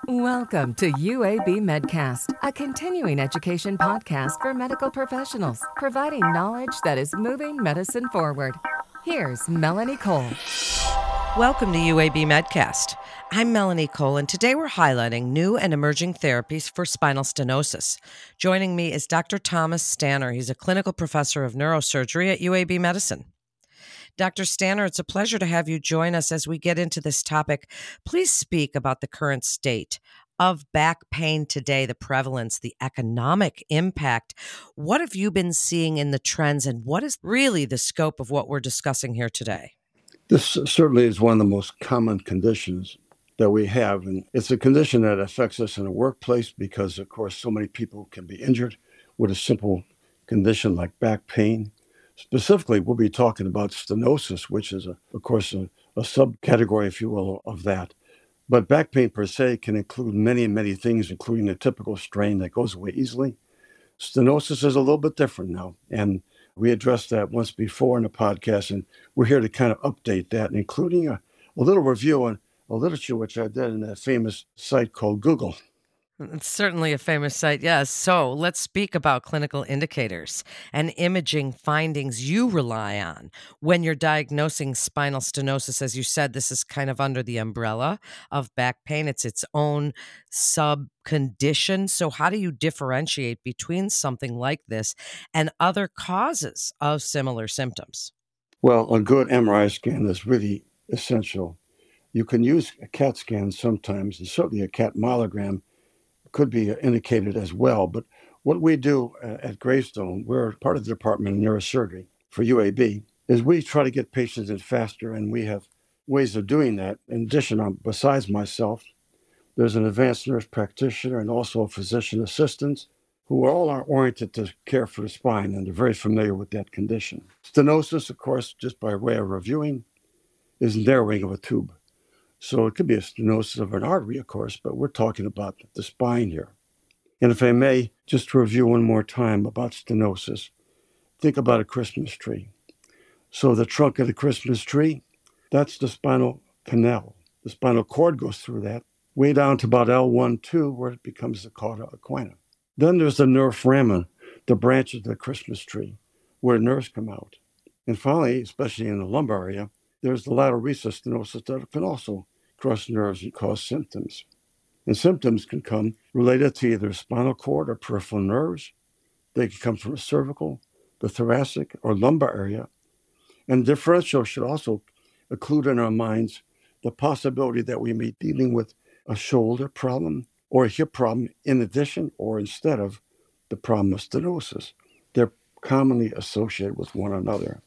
Welcome to UAB Medcast, a continuing education podcast for medical professionals, providing knowledge that is moving medicine forward. Here's Melanie Cole. Welcome to UAB Medcast. I'm Melanie Cole, and today we're highlighting new and emerging therapies for spinal stenosis. Joining me is Dr. Thomas Stanner. He's a clinical professor of neurosurgery at UAB Medicine. Dr. Stanner, it's a pleasure to have you join us as we get into this topic. Please speak about the current state of back pain today, the prevalence, the economic impact. What have you been seeing in the trends, and what is really the scope of what we're discussing here today? This certainly is one of the most common conditions that we have, and it's a condition that affects us in the workplace because, of course, so many people can be injured with a simple condition like back pain. Specifically, we'll be talking about stenosis, which is, of course, a subcategory, if you will, of that. But back pain per se can include many things, including the typical strain that goes away easily. Stenosis is a little bit different now, and we addressed that once before in the podcast, and we're here to kind of update that, including a little review on a literature which I did in that famous site called Google. It's certainly a famous site, yes. So let's speak about clinical indicators and imaging findings you rely on when you're diagnosing spinal stenosis. As you said, this is kind of under the umbrella of back pain. It's its own sub-condition. So how do you differentiate between something like this and other causes of similar symptoms? Well, a good MRI scan is really essential. You can use a CAT scan sometimes, and certainly a CAT myelogram could be indicated as well. But what we do at Greystone, we're part of the Department of Neurosurgery for UAB, is we try to get patients in faster, and we have ways of doing that. In addition, besides myself, there's an advanced nurse practitioner and also physician assistants who all are oriented to care for the spine, and they're very familiar with that condition. Stenosis, of course, just by way of reviewing, is narrowing of a tube. So it could be a stenosis of an artery, of course, but we're talking about the spine here. And if I may, just to review one more time about stenosis, think about a Christmas tree. So the trunk of the Christmas tree, that's the spinal canal. The spinal cord goes through that, way down to about L1-2, where it becomes the cauda equina. Then there's the nerve foramen, the branches of the Christmas tree, where nerves come out. And finally, especially in the lumbar area, there's the lateral recess stenosis that can also cross nerves and cause symptoms. And symptoms can come related to either spinal cord or peripheral nerves. They can come from the cervical, the thoracic, or lumbar area. And differential should also include in our minds the possibility that we may be dealing with a shoulder problem or a hip problem in addition or instead of the problem of stenosis. They're commonly associated with one another.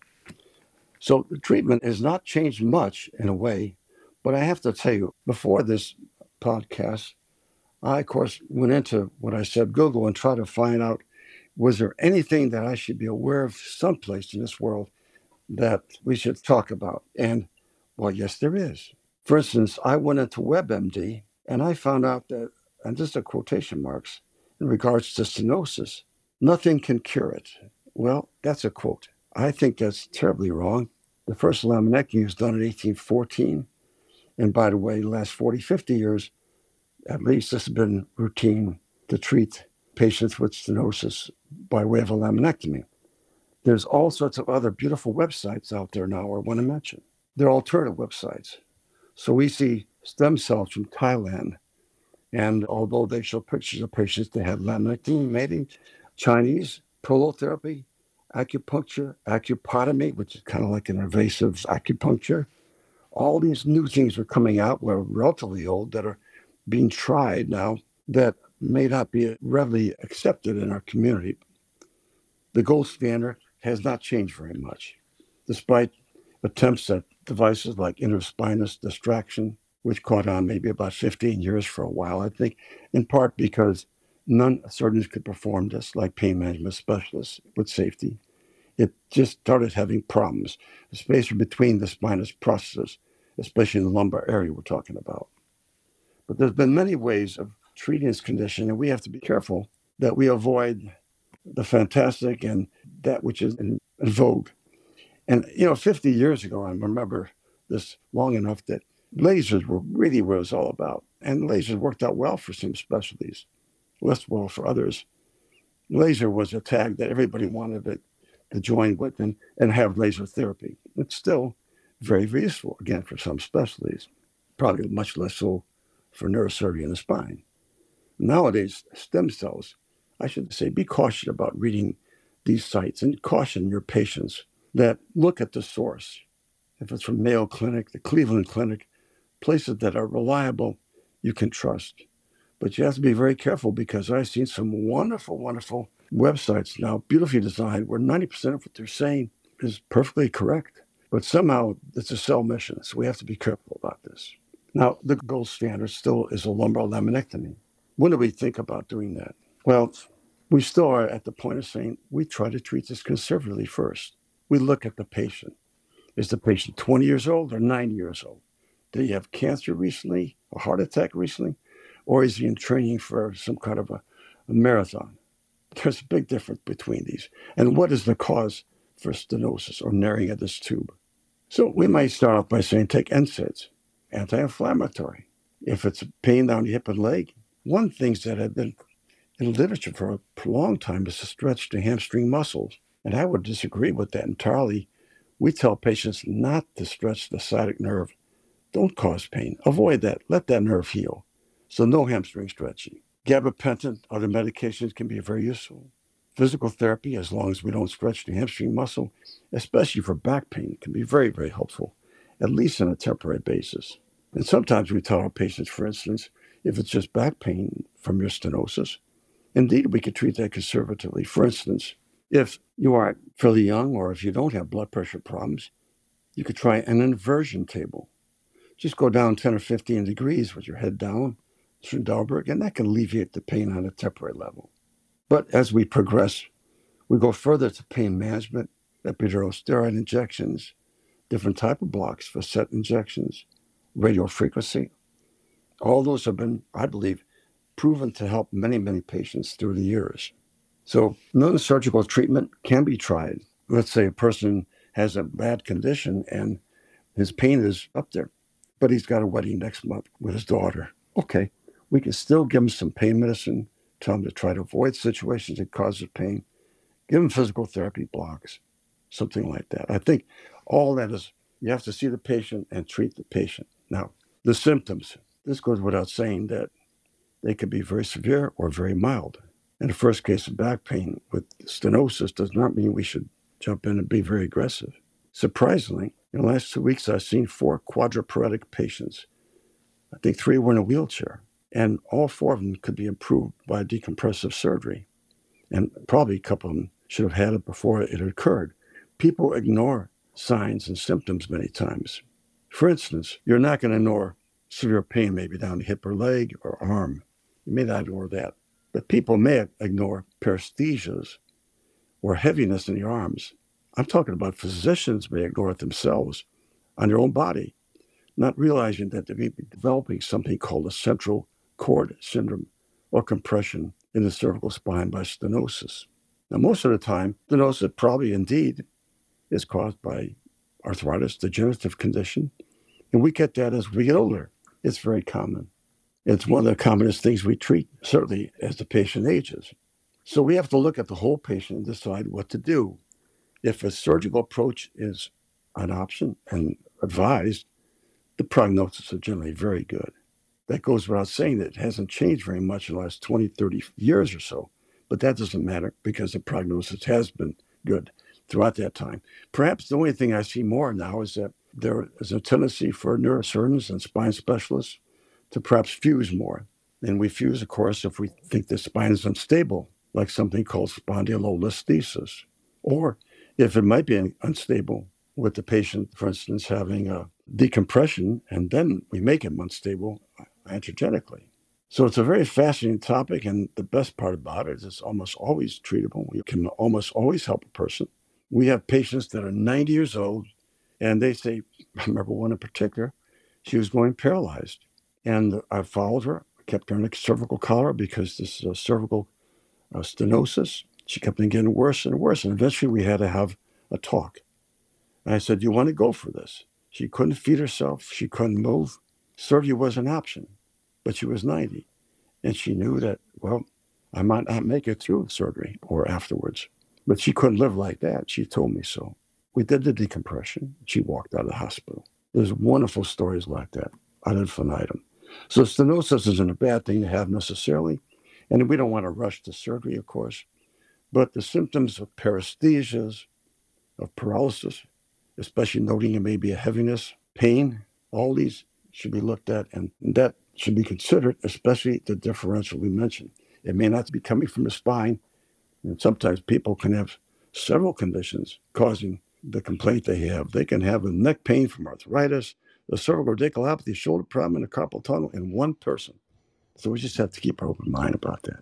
So the treatment has not changed much in a way, but I have to tell you, before this podcast, I, of course, went into what I said, Google, and tried to find out, was there anything that I should be aware of someplace in this world that we should talk about? And, well, yes, there is. For instance, I went into WebMD, and I found out that, and this is quotation marks, in regards to stenosis, nothing can cure it. Well, that's a quote. I think that's terribly wrong. The first laminectomy was done in 1814. And by the way, the last 40, 50 years, at least, this has been routine to treat patients with stenosis by way of a laminectomy. There's all sorts of other beautiful websites out there now I want to mention. They're alternative websites. So we see stem cells from Thailand. And although they show pictures of patients that had laminectomy, maybe Chinese prolotherapy, acupuncture, acupotomy, which is kind of like an invasive acupuncture. All these new things are coming out, well, relatively old, that are being tried now that may not be readily accepted in our community. The gold standard has not changed very much, despite attempts at devices like interspinous distraction, which caught on maybe about 15 years for a while, I think, in part because none surgeons could perform this, like pain management specialists, with safety. It just started having problems. The space between the spinous processes, especially in the lumbar area we're talking about. But there's been many ways of treating this condition, and we have to be careful that we avoid the fantastic and that which is in vogue. And, 50 years ago, I remember this long enough that lasers were really what it was all about. And lasers worked out well for some specialties, less well for others. Laser was a tag that everybody wanted to join with and have laser therapy. It's still very, very useful, again, for some specialties, probably much less so for neurosurgery and the spine. Nowadays, stem cells, I should say, be cautious about reading these sites and caution your patients that look at the source. If it's from Mayo Clinic, the Cleveland Clinic, places that are reliable, you can trust. But you have to be very careful because I've seen some wonderful, wonderful websites now, beautifully designed, where 90% of what they're saying is perfectly correct. But somehow it's a cell mission, so we have to be careful about this. Now, the gold standard still is a lumbar laminectomy. When do we think about doing that? Well, we still are at the point of saying we try to treat this conservatively first. We look at the patient. Is the patient 20 years old or 90 years old? Did he have cancer recently, a heart attack recently? Or is he in training for some kind of a marathon? There's a big difference between these. And what is the cause for stenosis or narrowing of this tube? So we might start off by saying take NSAIDs, anti-inflammatory. If it's pain down the hip and leg, one thing that had been in literature for a long time is to stretch the hamstring muscles. And I would disagree with that entirely. We tell patients not to stretch the sciatic nerve. Don't cause pain. Avoid that. Let that nerve heal. So no hamstring stretching. Gabapentin, other medications can be very useful. Physical therapy, as long as we don't stretch the hamstring muscle, especially for back pain, can be very, very helpful, at least on a temporary basis. And sometimes we tell our patients, for instance, if it's just back pain from your stenosis, indeed, we could treat that conservatively. For instance, if you are fairly young or if you don't have blood pressure problems, you could try an inversion table. Just go down 10 or 15 degrees with your head down, through Dalberg, and that can alleviate the pain on a temporary level. But as we progress, we go further to pain management, epidural steroid injections, different type of blocks, facet injections, radio frequency. All those have been, I believe, proven to help many, many patients through the years. So non-surgical treatment can be tried. Let's say a person has a bad condition and his pain is up there, but he's got a wedding next month with his daughter. Okay, we can still give him some pain medicine, tell him to try to avoid situations that cause pain, give him physical therapy blocks, something like that. I think all that is, you have to see the patient and treat the patient. Now, the symptoms, this goes without saying that they could be very severe or very mild. In the first case of back pain with stenosis does not mean we should jump in and be very aggressive. Surprisingly, in the last 2 weeks, I've seen 4 quadriplegic patients. I think 3 were in a wheelchair, and all 4 of them could be improved by decompressive surgery. And probably a couple of them should have had it before it occurred. People ignore signs and symptoms many times. For instance, you're not going to ignore severe pain maybe down the hip or leg or arm. You may not ignore that. But people may ignore paresthesias or heaviness in the arms. I'm talking about physicians may ignore it themselves on their own body, not realizing that they may be developing something called a central cord syndrome or compression in the cervical spine by stenosis. Now, most of the time, stenosis probably indeed is caused by arthritis, degenerative condition, and we get that as we get older. It's very common. It's one of the commonest things we treat, certainly as the patient ages. So we have to look at the whole patient and decide what to do. If a surgical approach is an option and advised, the prognosis is generally very good. That goes without saying that it hasn't changed very much in the last 20, 30 years or so, but that doesn't matter because the prognosis has been good throughout that time. Perhaps the only thing I see more now is that there is a tendency for neurosurgeons and spine specialists to perhaps fuse more. And we fuse, of course, if we think the spine is unstable, like something called spondylolisthesis, or if it might be unstable with the patient, for instance, having a decompression, and then we make him unstable androgenically. So it's a very fascinating topic, and the best part about it is it's almost always treatable. We can almost always help a person. We have patients that are 90 years old, and they say, I remember one in particular, she was going paralyzed. And I followed her, kept her in a cervical collar because this is a cervical stenosis. She kept on getting worse and worse. And eventually we had to have a talk. And I said, do you want to go for this? She couldn't feed herself. She couldn't move. Surgery was an option. but she was 90. And she knew that, well, I might not make it through surgery or afterwards. But she couldn't live like that. She told me so. We did the decompression. She walked out of the hospital. There's wonderful stories like that ad infinitum. So stenosis isn't a bad thing to have necessarily. And we don't want to rush to surgery, of course. But the symptoms of paresthesias, of paralysis, especially noting it may be a heaviness, pain, all these should be looked at. And that should be considered, especially the differential we mentioned. It may not be coming from the spine. And sometimes people can have several conditions causing the complaint they have. They can have a neck pain from arthritis, the cervical radiculopathy, shoulder problem, and a carpal tunnel in one person. So we just have to keep an open mind about that.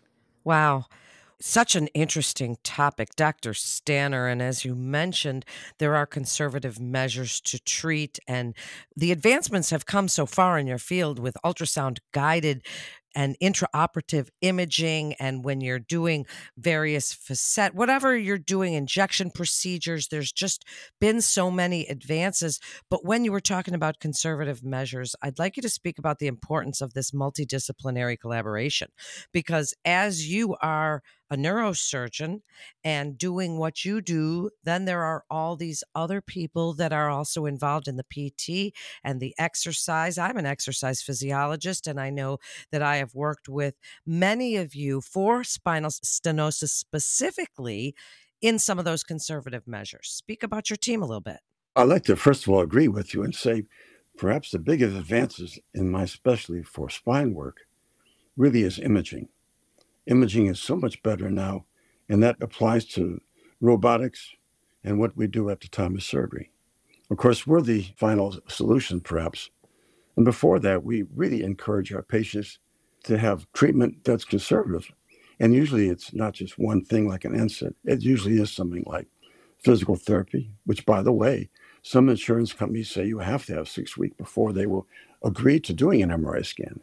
Wow. Such an interesting topic, Dr. Stanner. And as you mentioned, there are conservative measures to treat, and the advancements have come so far in your field with ultrasound guided and intraoperative imaging. And when you're doing various facet, whatever you're doing, injection procedures, there's just been so many advances. But when you were talking about conservative measures, I'd like you to speak about the importance of this multidisciplinary collaboration, because as you are a neurosurgeon and doing what you do, then there are all these other people that are also involved in the PT and the exercise. I'm an exercise physiologist, and I know that I have worked with many of you for spinal stenosis specifically in some of those conservative measures. Speak about your team a little bit. I'd like to, first of all, agree with you and say perhaps the biggest advances in my specialty for spine work really is imaging. Imaging is so much better now, and that applies to robotics and what we do at the time of surgery. Of course, we're the final solution, perhaps. And before that, we really encourage our patients to have treatment that's conservative. And usually it's not just one thing like an NSAID. It usually is something like physical therapy, which, by the way, some insurance companies say you have to have 6 weeks before they will agree to doing an MRI scan.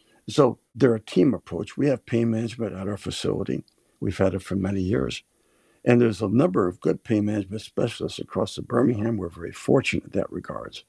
So they're a team approach. We have pain management at our facility. We've had it for many years. And there's a number of good pain management specialists across the Birmingham. We're very fortunate in that regards.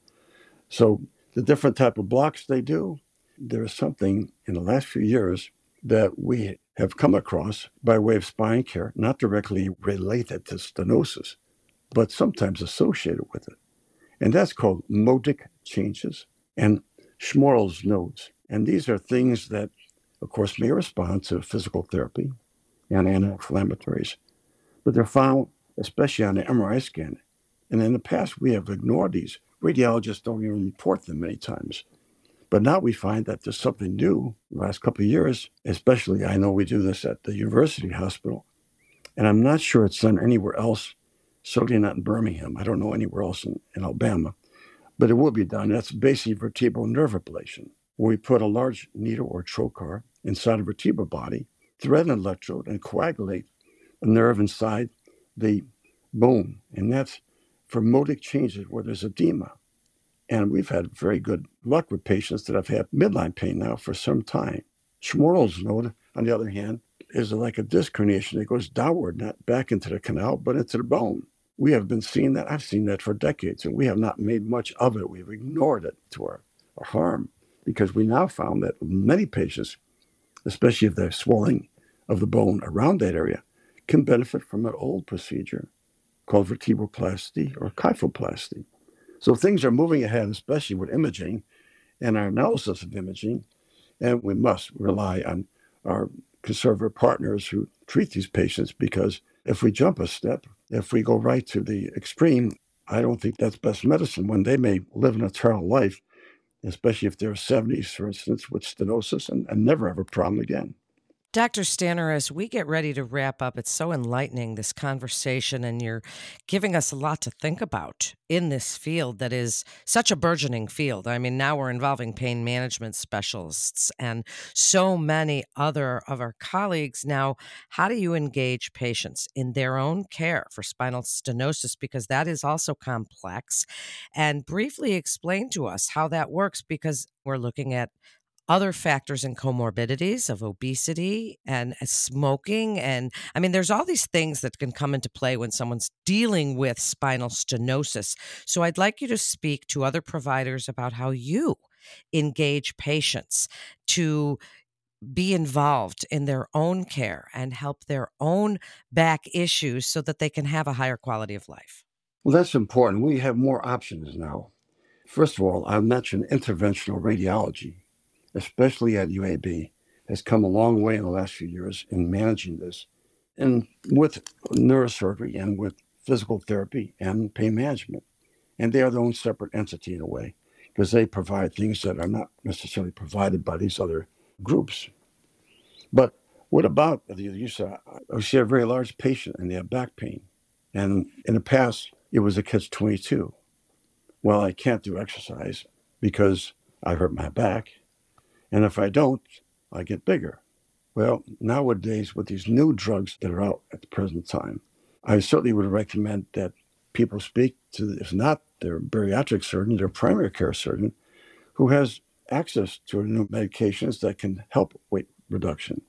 So the different type of blocks they do, there's something in the last few years that we have come across by way of spine care, not directly related to stenosis, but sometimes associated with it. And that's called modic changes and Schmorl's nodes. And these are things that, of course, may respond to physical therapy and anti-inflammatories, but they're found especially on the MRI scan. And in the past, we have ignored these. Radiologists don't even report them many times. But now we find that there's something new the last couple of years, especially I know we do this at the University Hospital, and I'm not sure it's done anywhere else, certainly not in Birmingham. I don't know anywhere else in Alabama, but it will be done. That's basic vertebral nerve ablation, where we put a large needle or trocar inside a vertebral body, thread an electrode, and coagulate a nerve inside the bone. And that's for modic changes where there's edema. And we've had very good luck with patients that have had midline pain now for some time. Schmorl's node, on the other hand, is like a disc herniation that goes downward, not back into the canal, but into the bone. We have been seeing that. I've seen that for decades, and we have not made much of it. We've ignored it to our harm, because we now found that many patients, especially if they're swelling of the bone around that area, can benefit from an old procedure called vertebroplasty or kyphoplasty. So things are moving ahead, especially with imaging and our analysis of imaging, and we must rely on our conservative partners who treat these patients, because if we jump a step, if we go right to the extreme, I don't think that's best medicine when they may live an eternal life, especially if they're 70s, for instance, with stenosis and never have a problem again. Dr. Stanner, as we get ready to wrap up, it's so enlightening, this conversation, and you're giving us a lot to think about in this field that is such a burgeoning field. I mean, now we're involving pain management specialists and so many other of our colleagues. Now, how do you engage patients in their own care for spinal stenosis? Because that is also complex. And briefly explain to us how that works, because we're looking at other factors and comorbidities of obesity and smoking. And I mean, there's all these things that can come into play when someone's dealing with spinal stenosis. So I'd like you to speak to other providers about how you engage patients, to be involved in their own care and help their own back issues so that they can have a higher quality of life? Well, that's important. We have more options now. First of all, I mentioned interventional radiology, especially at UAB, has come a long way in the last few years in managing this, and with neurosurgery and with physical therapy and pain management. And they are their own separate entity in a way, because they provide things that are not necessarily provided by these other groups. But what about, you said, I see a very large patient and they have back pain. And in the past, it was a catch-22. Well, I can't do exercise because I hurt my back. And if I don't, I get bigger. Well, nowadays, with these new drugs that are out at the present time, I certainly would recommend that people speak to, if not their bariatric surgeon, their primary care surgeon, who has access to new medications that can help weight reduction.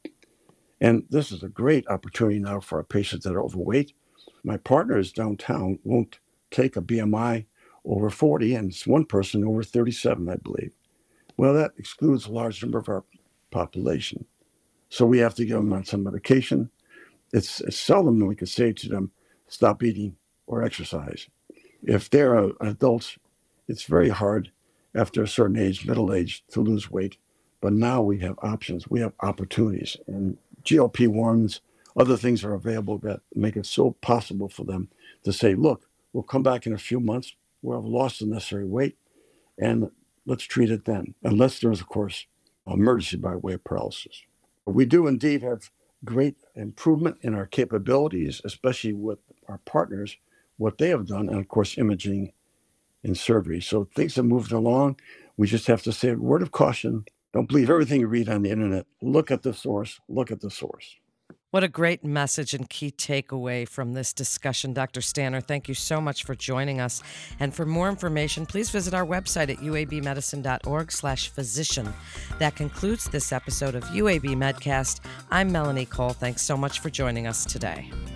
And this is a great opportunity now for our patients that are overweight. My partners downtown won't take a BMI over 40, and it's one person over 37, I believe. Well, that excludes a large number of our population. So we have to give them on some medication. It's seldom that we can say to them, stop eating or exercise. If they're adults, it's very hard after a certain age, middle age, to lose weight. But now we have options. We have opportunities. And GLP-1s, other things are available that make it so possible for them to say, look, we'll come back in a few months. We'll have lost the necessary weight, and let's treat it then. Unless there's, of course, emergency by way of paralysis. We do indeed have great improvement in our capabilities, especially with our partners, what they have done, and of course, imaging and surgery. So things have moved along. We just have to say a word of caution. Don't believe everything you read on the internet. Look at the source. Look at the source. What a great message and key takeaway from this discussion, Dr. Stanner. Thank you so much for joining us. And for more information, please visit our website at uabmedicine.org/physician. That concludes this episode of UAB Medcast. I'm Melanie Cole. Thanks so much for joining us today.